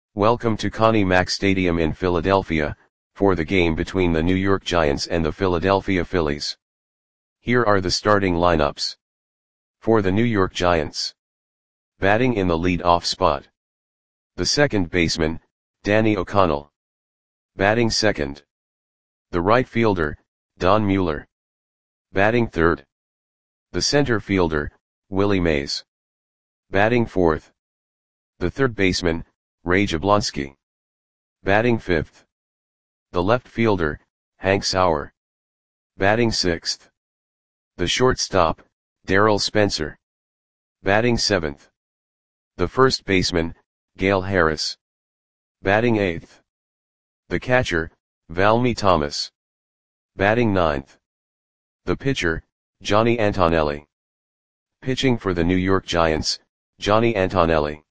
Welcome to Connie Mack Stadium in Philadelphia, for the game between the New York Giants and the Philadelphia Phillies. Here are the starting lineups. For the New York Giants. Batting in the lead-off spot. The second baseman, Danny O'Connell. Batting second. The right fielder, Don Mueller. Batting third. The center fielder, Willie Mays. Batting fourth. The third baseman, Ray Jablonski. Batting fifth. The left fielder, Hank Sauer. Batting sixth. The shortstop, Darryl Spencer. Batting seventh. The first baseman, Gale Harris. Batting eighth. The catcher, Valmy Thomas. Batting ninth. The pitcher, Johnny Antonelli. Pitching for the New York Giants, Johnny Antonelli.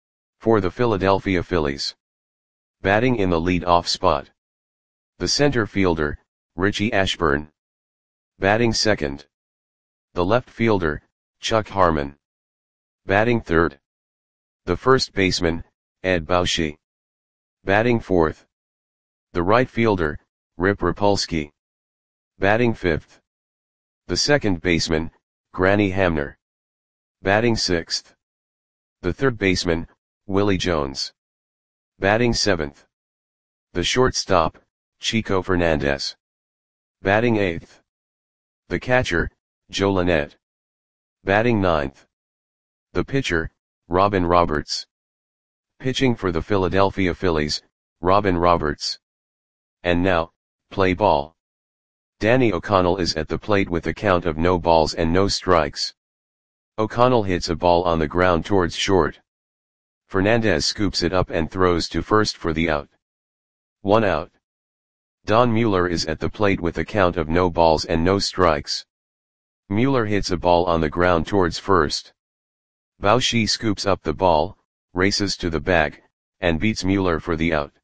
For the Philadelphia Phillies. Batting in the lead-off spot. The center fielder, Richie Ashburn. Batting second. The left fielder, Chuck Harmon. Batting third. The first baseman, Ed Bauschy. Batting fourth. The right fielder, Rip Rapolsky. Batting fifth. The second baseman, Granny Hamner. Batting sixth. The third baseman, Willie Jones. Batting seventh. The shortstop, Chico Fernandez. Batting eighth. The catcher, Joe Lynette. Batting ninth. The pitcher, Robin Roberts. Pitching for the Philadelphia Phillies, Robin Roberts. And now, play ball. Danny O'Connell is at the plate with a count of no balls and no strikes. O'Connell hits a ball on the ground towards short. Fernandez scoops it up and throws to first for the out. 1 out. Don Mueller is at the plate with a count of no balls and no strikes. Mueller hits a ball on the ground towards first. Bauschy scoops up the ball, races to the bag, and beats Mueller for the out.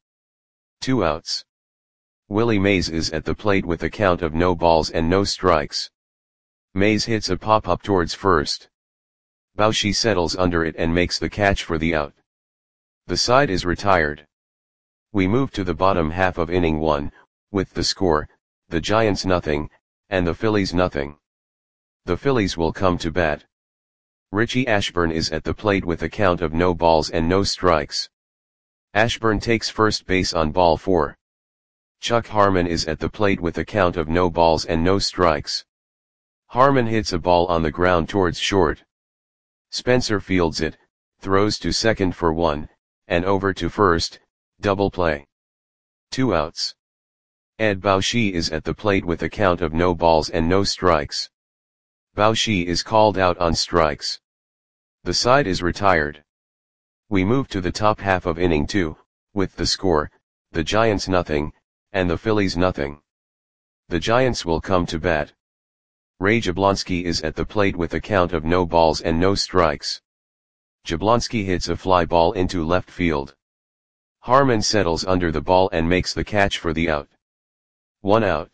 2 outs. Willie Mays is at the plate with a count of no balls and no strikes. Mays hits a pop-up towards first. Bauschy settles under it and makes the catch for the out. The side is retired. We move to the bottom half of inning 1, with the score, the Giants nothing, and the Phillies nothing. The Phillies will come to bat. Richie Ashburn is at the plate with a count of no balls and no strikes. Ashburn takes first base on ball 4. Chuck Harmon is at the plate with a count of no balls and no strikes. Harmon hits a ball on the ground towards short. Spencer fields it, throws to second for 1, and over to first, double play. 2 outs. Ed Bauschy is at the plate with a count of no balls and no strikes. Bauschy is called out on strikes. The side is retired. We move to the top half of inning 2, with the score, the Giants nothing, and the Phillies nothing. The Giants will come to bat. Ray Jablonski is at the plate with a count of no balls and no strikes. Jablonski hits a fly ball into left field. Harmon settles under the ball and makes the catch for the out. 1 out.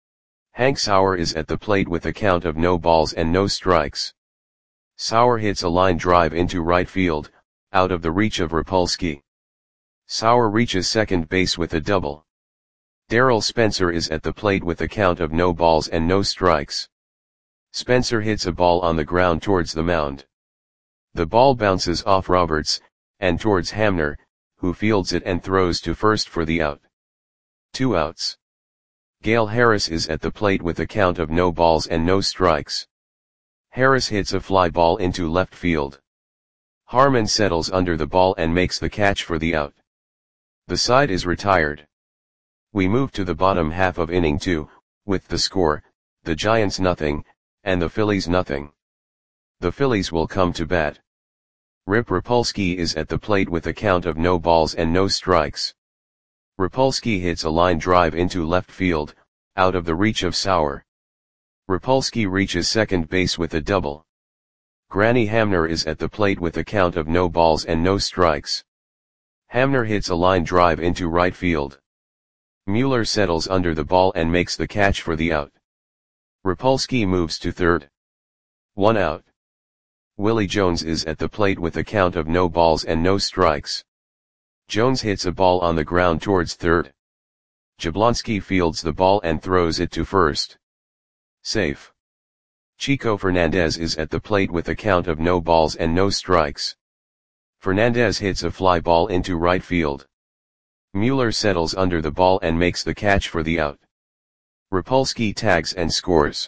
Hank Sauer is at the plate with a count of no balls and no strikes. Sauer hits a line drive into right field, out of the reach of Rapolsky. Sauer reaches second base with a double. Darryl Spencer is at the plate with a count of no balls and no strikes. Spencer hits a ball on the ground towards the mound. The ball bounces off Roberts, and towards Hamner, who fields it and throws to first for the out. 2 outs. Gale Harris is at the plate with a count of no balls and no strikes. Harris hits a fly ball into left field. Harmon settles under the ball and makes the catch for the out. The side is retired. We move to the bottom half of inning 2, with the score, the Giants nothing, and the Phillies nothing. The Phillies will come to bat. Rip Rapolsky is at the plate with a count of no balls and no strikes. Rapolsky hits a line drive into left field, out of the reach of Sauer. Rapolsky reaches second base with a double. Granny Hamner is at the plate with a count of no balls and no strikes. Hamner hits a line drive into right field. Mueller settles under the ball and makes the catch for the out. Rapolsky moves to third. 1 out. Willie Jones is at the plate with a count of no balls and no strikes. Jones hits a ball on the ground towards third. Jablonski fields the ball and throws it to first. Safe. Chico Fernandez is at the plate with a count of no balls and no strikes. Fernandez hits a fly ball into right field. Mueller settles under the ball and makes the catch for the out. Rapolsky tags and scores.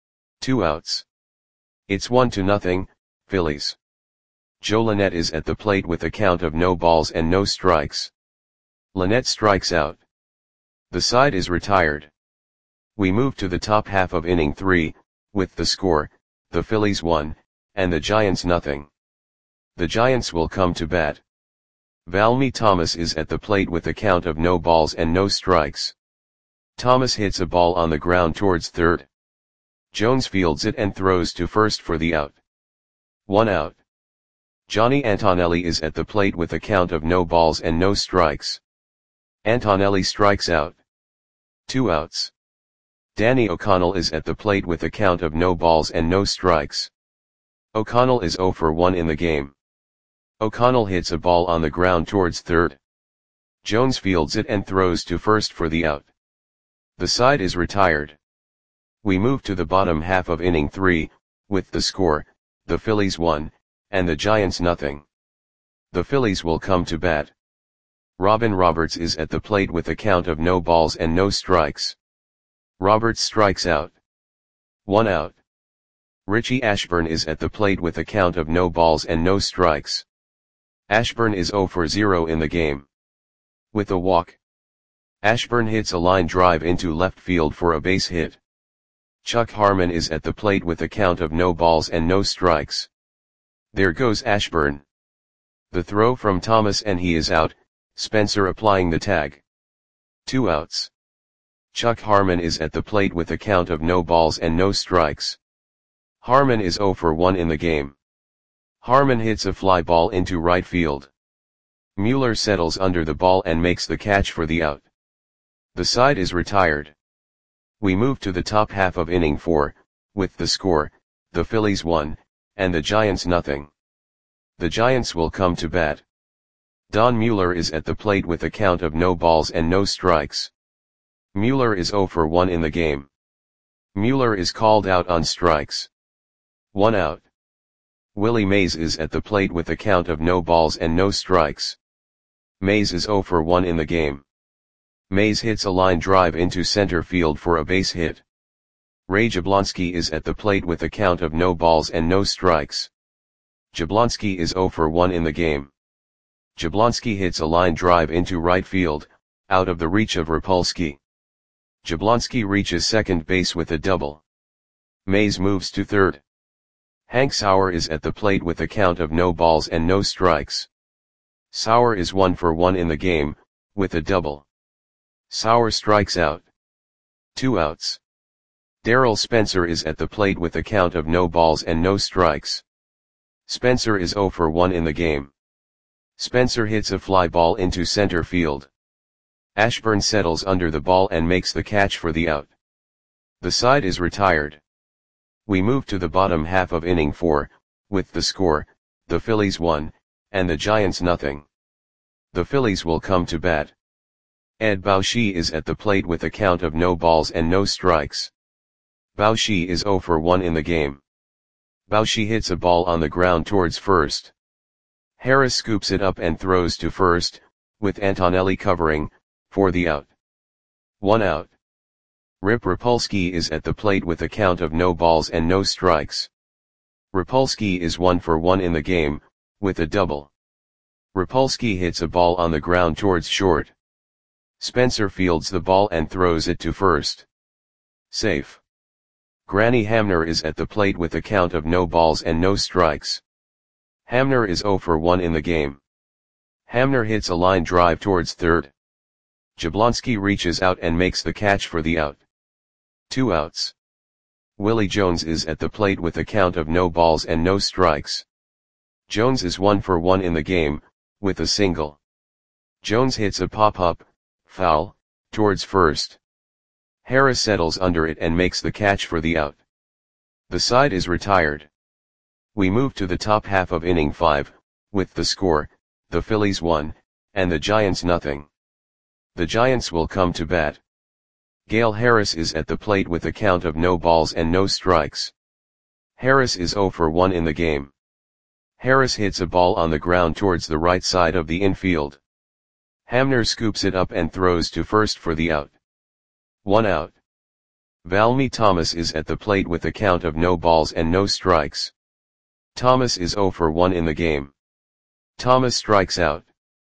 2 outs. It's 1-0, Phillies. Joe Lynette is at the plate with a count of no balls and no strikes. Lynette strikes out. The side is retired. We move to the top half of inning 3, with the score, the Phillies 1, and the Giants nothing. The Giants will come to bat. Valmy Thomas is at the plate with a count of no balls and no strikes. Thomas hits a ball on the ground towards third. Jones fields it and throws to first for the out. 1 out. Johnny Antonelli is at the plate with a count of no balls and no strikes. Antonelli strikes out. 2 outs. Danny O'Connell is at the plate with a count of no balls and no strikes. O'Connell is 0 for 1 in the game. O'Connell hits a ball on the ground towards third. Jones fields it and throws to first for the out. The side is retired. We move to the bottom half of inning 3, with the score, the Phillies 1, and the Giants nothing. The Phillies will come to bat. Robin Roberts is at the plate with a count of no balls and no strikes. Roberts strikes out. 1 out. Richie Ashburn is at the plate with a count of no balls and no strikes. Ashburn is 0 for 0 in the game. With a walk. Ashburn hits a line drive into left field for a base hit. Chuck Harmon is at the plate with a count of no balls and no strikes. There goes Ashburn. The throw from Thomas and he is out, Spencer applying the tag. 2 outs. Chuck Harmon is at the plate with a count of no balls and no strikes. Harmon is 0 for 1 in the game. Harmon hits a fly ball into right field. Mueller settles under the ball and makes the catch for the out. The side is retired. We move to the top half of inning 4, with the score, the Phillies 1, and the Giants nothing. The Giants will come to bat. Don Mueller is at the plate with a count of no balls and no strikes. Mueller is 0 for 1 in the game. Mueller is called out on strikes. 1 out. Willie Mays is at the plate with a count of no balls and no strikes. Mays is 0 for 1 in the game. Mays hits a line drive into center field for a base hit. Ray Jablonski is at the plate with a count of no balls and no strikes. Jablonski is 0 for 1 in the game. Jablonski hits a line drive into right field, out of the reach of Rapolsky. Jablonski reaches second base with a double. Mays moves to third. Hank Sauer is at the plate with a count of no balls and no strikes. Sauer is 1 for 1 in the game, with a double. Sauer strikes out. 2 outs. Darrell Spencer is at the plate with a count of no balls and no strikes. Spencer is 0 for 1 in the game. Spencer hits a fly ball into center field. Ashburn settles under the ball and makes the catch for the out. The side is retired. We move to the bottom half of inning 4, with the score, the Phillies 1, and the Giants nothing. The Phillies will come to bat. Ed Bauschy is at the plate with a count of no balls and no strikes. Bauschy is 0 for 1 in the game. Bauschy hits a ball on the ground towards first. Harris scoops it up and throws to first, with Antonelli covering, for the out. 1 out. Rip Rapolsky is at the plate with a count of no balls and no strikes. Rapolsky is 1 for 1 in the game, with a double. Rapolsky hits a ball on the ground towards short. Spencer fields the ball and throws it to first. Safe. Granny Hamner is at the plate with a count of no balls and no strikes. Hamner is 0 for 1 in the game. Hamner hits a line drive towards third. Jablonski reaches out and makes the catch for the out. 2 outs. Willie Jones is at the plate with a count of no balls and no strikes. Jones is 1 for 1 in the game, with a single. Jones hits a pop-up, foul, towards first. Harris settles under it and makes the catch for the out. The side is retired. We move to the top half of inning 5, with the score, the Phillies 1, and the Giants nothing. The Giants will come to bat. Gale Harris is at the plate with a count of no balls and no strikes. Harris is 0 for 1 in the game. Harris hits a ball on the ground towards the right side of the infield. Hamner scoops it up and throws to first for the out. 1 out. Valmy Thomas is at the plate with a count of no balls and no strikes. Thomas is 0 for 1 in the game. Thomas strikes out.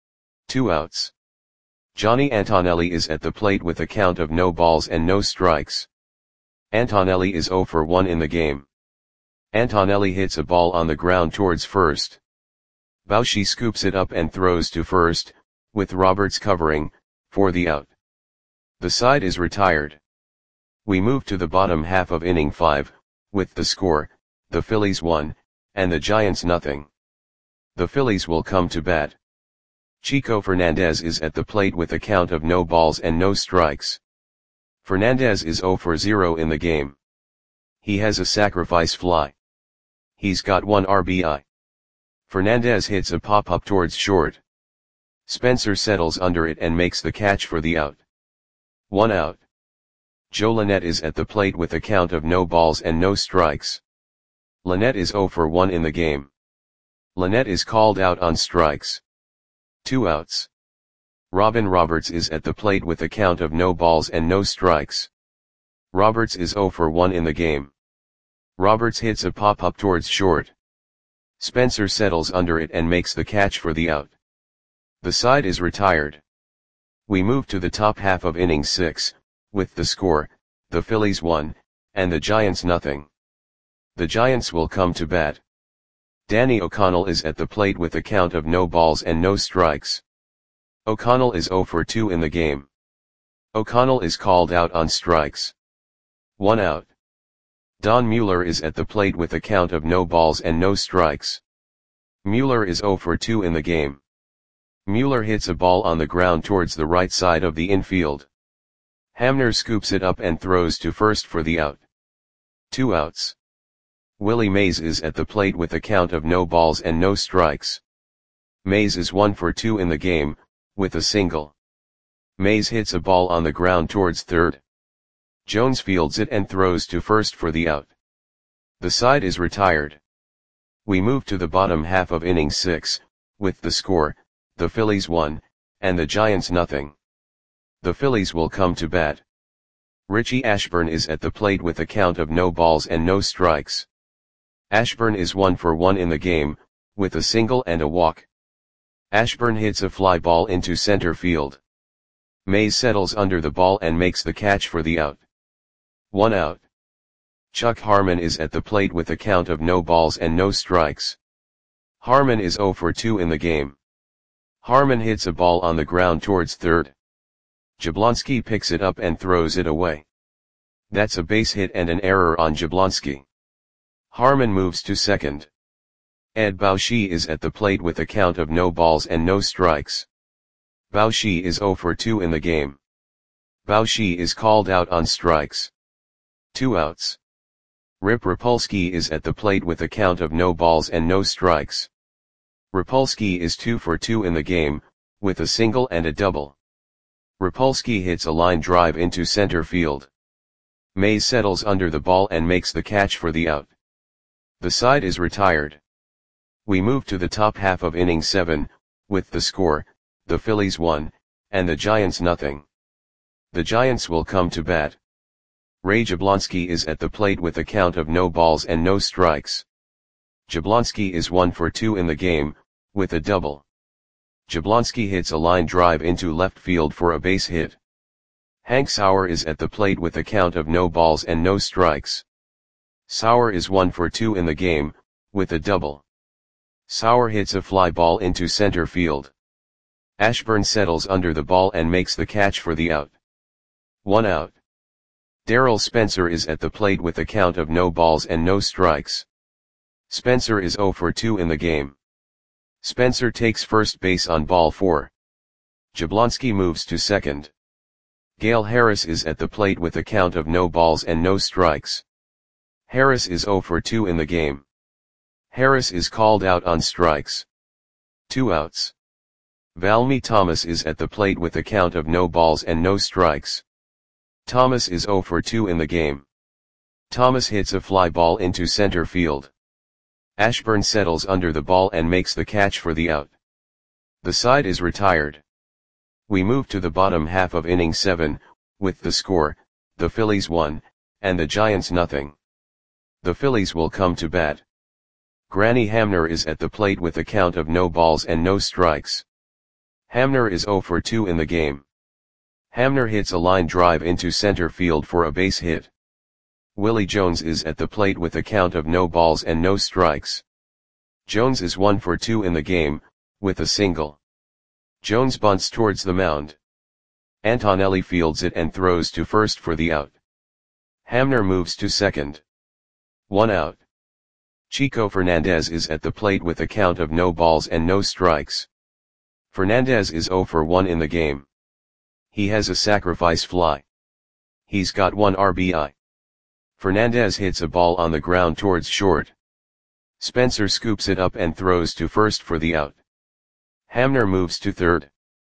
2 outs. Johnny Antonelli is at the plate with a count of no balls and no strikes. Antonelli is 0 for 1 in the game. Antonelli hits a ball on the ground towards first. Bauchi scoops it up and throws to first, with Roberts covering, for the out. The side is retired. We move to the bottom half of inning 5, with the score, the Phillies 1, and the Giants nothing. The Phillies will come to bat. Chico Fernandez is at the plate with a count of no balls and no strikes. Fernandez is 0 for 0 in the game. He has a sacrifice fly. He's got 1 RBI. Fernandez hits a pop-up towards short. Spencer settles under it and makes the catch for the out. 1 out. Joe Lynette is at the plate with a count of no balls and no strikes. Lynette is 0 for 1 in the game. Lynette is called out on strikes. 2 outs. Robin Roberts is at the plate with a count of no balls and no strikes. Roberts is 0 for 1 in the game. Roberts hits a pop-up towards short. Spencer settles under it and makes the catch for the out. The side is retired. We move to the top half of inning 6, with the score, the Phillies 1, and the Giants nothing. The Giants will come to bat. Danny O'Connell is at the plate with a count of no balls and no strikes. O'Connell is 0 for 2 in the game. O'Connell is called out on strikes. 1 out. Don Mueller is at the plate with a count of no balls and no strikes. Mueller is 0 for 2 in the game. Mueller hits a ball on the ground towards the right side of the infield. Hamner scoops it up and throws to first for the out. 2 outs. Willie Mays is at the plate with a count of no balls and no strikes. Mays is 1 for 2 in the game, with a single. Mays hits a ball on the ground towards third. Jones fields it and throws to first for the out. The side is retired. We move to the bottom half of inning 6, with the score, the Phillies 1, and the Giants nothing. The Phillies will come to bat. Richie Ashburn is at the plate with a count of no balls and no strikes. Ashburn is 1 for 1 in the game, with a single and a walk. Ashburn hits a fly ball into center field. Mays settles under the ball and makes the catch for the out. 1 out. Chuck Harmon is at the plate with a count of no balls and no strikes. Harmon is 0 for 2 in the game. Harmon hits a ball on the ground towards third. Jablonski picks it up and throws it away. That's a base hit and an error on Jablonski. Harmon moves to second. Ed Bauchi is at the plate with a count of no balls and no strikes. Bauchi is 0 for 2 in the game. Bauchi is called out on strikes. 2 outs. Rip Rapolsky is at the plate with a count of no balls and no strikes. Rapolsky is 2 for 2 in the game, with a single and a double. Rapolsky hits a line drive into center field. Mays settles under the ball and makes the catch for the out. The side is retired. We move to the top half of inning 7, with the score, the Phillies 1, and the Giants nothing. The Giants will come to bat. Ray Jablonski is at the plate with a count of no balls and no strikes. Jablonski is 1 for 2 in the game, with a double. Jablonski hits a line drive into left field for a base hit. Hank Sauer is at the plate with a count of no balls and no strikes. Sauer is 1 for 2 in the game, with a double. Sauer hits a fly ball into center field. Ashburn settles under the ball and makes the catch for the out. 1 out. Darrell Spencer is at the plate with a count of no balls and no strikes. Spencer is 0 for 2 in the game. Spencer takes first base on ball 4. Jablonski moves to second. Gale Harris is at the plate with a count of no balls and no strikes. Harris is 0 for 2 in the game. Harris is called out on strikes. 2 outs. Valmy Thomas is at the plate with a count of no balls and no strikes. Thomas is 0 for 2 in the game. Thomas hits a fly ball into center field. Ashburn settles under the ball and makes the catch for the out. The side is retired. We move to the bottom half of inning 7, with the score, the Phillies 1, and the Giants nothing. The Phillies will come to bat. Granny Hamner is at the plate with a count of no balls and no strikes. Hamner is 0 for 2 in the game. Hamner hits a line drive into center field for a base hit. Willie Jones is at the plate with a count of no balls and no strikes. Jones is 1 for 2 in the game, with a single. Jones bunts towards the mound. Antonelli fields it and throws to first for the out. Hamner moves to second. 1 out. Chico Fernandez is at the plate with a count of no balls and no strikes. Fernandez is 0 for 1 in the game. He has a sacrifice fly. He's got 1 RBI. Fernandez hits a ball on the ground towards short. Spencer scoops it up and throws to first for the out. Hamner moves to third.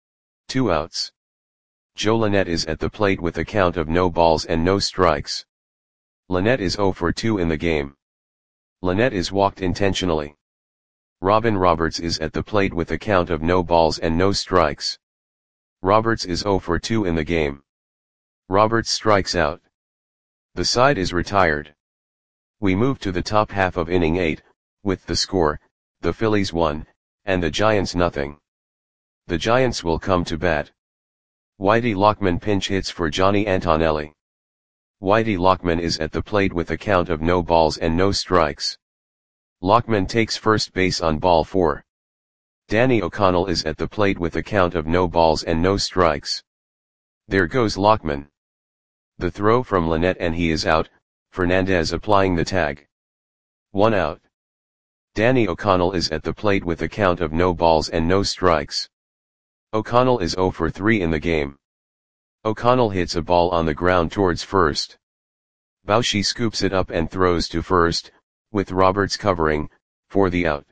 2 outs. Joe Lynette is at the plate with a count of no balls and no strikes. Lynette is 0 for 2 in the game. Lynette is walked intentionally. Robin Roberts is at the plate with a count of no balls and no strikes. Roberts is 0 for 2 in the game. Roberts strikes out. The side is retired. We move to the top half of inning 8, with the score, the Phillies 1, and the Giants nothing. The Giants will come to bat. Whitey Lockman pinch hits for Johnny Antonelli. Whitey Lockman is at the plate with a count of no balls and no strikes. Lockman takes first base on ball 4. Danny O'Connell is at the plate with a count of no balls and no strikes. There goes Lockman. The throw from Lynette and he is out, Fernandez applying the tag. 1 out. Danny O'Connell is at the plate with a count of no balls and no strikes. O'Connell is 0 for 3 in the game. O'Connell hits a ball on the ground towards first. Bauchi scoops it up and throws to first, with Roberts covering, for the out.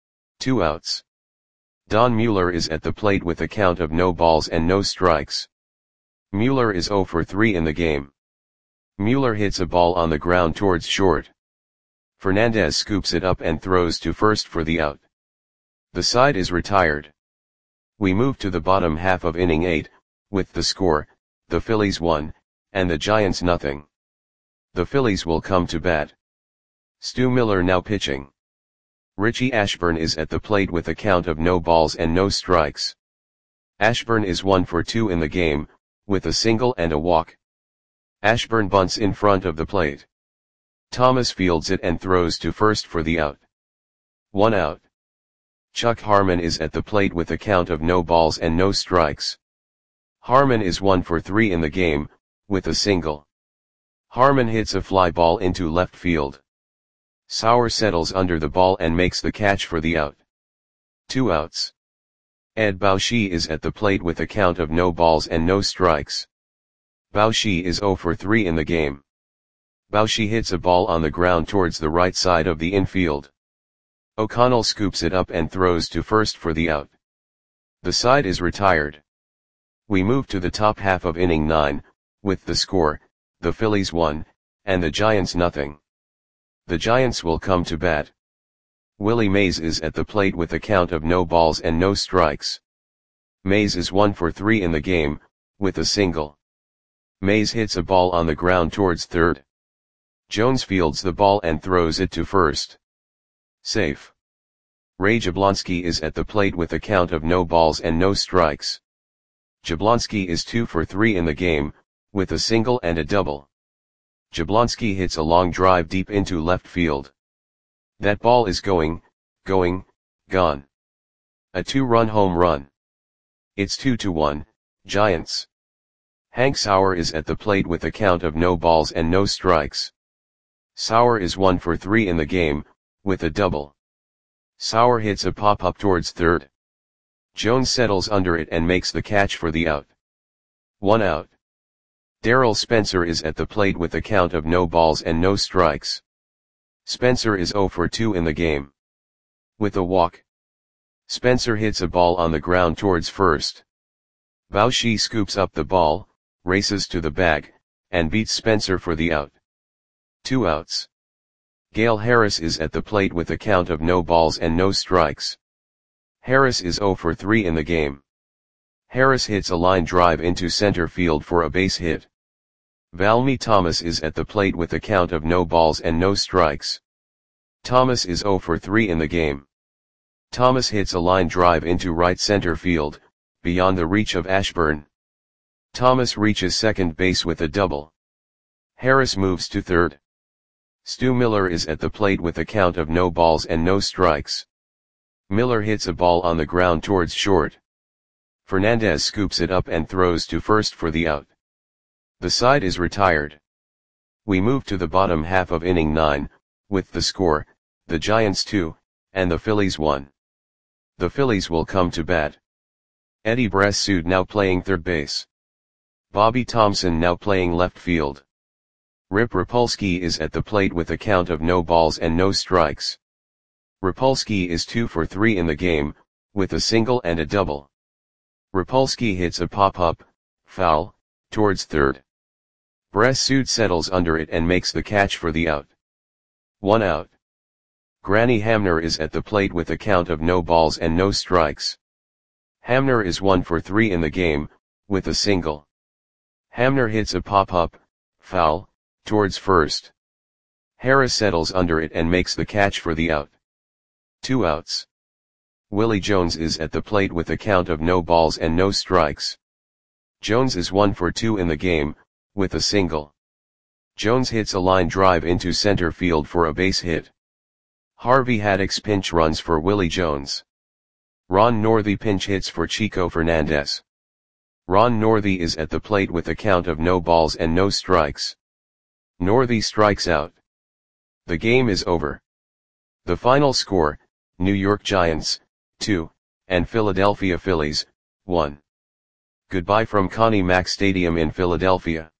2 outs. Don Mueller is at the plate with a count of no balls and no strikes. Mueller is 0 for 3 in the game. Mueller hits a ball on the ground towards short. Fernandez scoops it up and throws to first for the out. The side is retired. We move to the bottom half of inning 8, with the score, the Phillies 1, and the Giants nothing. The Phillies will come to bat. Stu Miller now pitching. Richie Ashburn is at the plate with a count of no balls and no strikes. Ashburn is 1 for 2 in the game, with a single and a walk. Ashburn bunts in front of the plate. Thomas fields it and throws to first for the out. 1 out. Chuck Harmon is at the plate with a count of no balls and no strikes. Harmon is 1 for 3 in the game, with a single. Harmon hits a fly ball into left field. Sauer settles under the ball and makes the catch for the out. 2 outs. Ed Bauchi is at the plate with a count of no balls and no strikes. Bauchi is 0 for 3 in the game. Bauchi hits a ball on the ground towards the right side of the infield. O'Connell scoops it up and throws to first for the out. The side is retired. We move to the top half of inning 9, with the score, the Phillies 1, and the Giants nothing. The Giants will come to bat. Willie Mays is at the plate with a count of no balls and no strikes. Mays is 1 for 3 in the game, with a single. Mays hits a ball on the ground towards third. Jones fields the ball and throws it to first. Safe. Ray Jablonski is at the plate with a count of no balls and no strikes. Jablonski is 2 for 3 in the game, with a single and a double. Jablonski hits a long drive deep into left field. That ball is gone. A 2-run home run. It's 2-1, Giants. Hank Sauer is at the plate with a count of no balls and no strikes. Sauer is 1 for 3 in the game, with a double. Sauer hits a pop-up towards third. Jones settles under it and makes the catch for the out. 1 out. Darrell Spencer is at the plate with a count of no balls and no strikes. Spencer is 0 for 2 in the game. With a walk. Spencer hits a ball on the ground towards first. Bauchi scoops up the ball, races to the bag, and beats Spencer for the out. 2 outs. Gale Harris is at the plate with a count of no balls and no strikes. Harris is 0 for 3 in the game. Harris hits a line drive into center field for a base hit. Valmy Thomas is at the plate with a count of no balls and no strikes. Thomas is 0 for 3 in the game. Thomas hits a line drive into right center field, beyond the reach of Ashburn. Thomas reaches second base with a double. Harris moves to third. Stu Miller is at the plate with a count of no balls and no strikes. Miller hits a ball on the ground towards short. Fernandez scoops it up and throws to first for the out. The side is retired. We move to the bottom half of inning 9, with the score, the Giants 2, and the Phillies 1. The Phillies will come to bat. Eddie Bressud now playing third base. Bobby Thompson now playing left field. Rip Rapolsky is at the plate with a count of no balls and no strikes. Rapolsky is 2 for 3 in the game, with a single and a double. Rapolsky hits a pop-up, foul, towards third. Bressud settles under it and makes the catch for the out. 1 out. Granny Hamner is at the plate with a count of no balls and no strikes. Hamner is 1 for 3 in the game, with a single. Hamner hits a pop-up, foul, towards first. Harris settles under it and makes the catch for the out. 2 outs. Willie Jones is at the plate with a count of no balls and no strikes. Jones is 1 for 2 in the game, with a single. Jones hits a line drive into center field for a base hit. Harvey Haddix pinch runs for Willie Jones. Ron Northey pinch hits for Chico Fernandez. Ron Northey is at the plate with a count of no balls and no strikes. Northey strikes out. The game is over. The final score, New York Giants, 2, and Philadelphia Phillies, 1. Goodbye from Connie Mack Stadium in Philadelphia.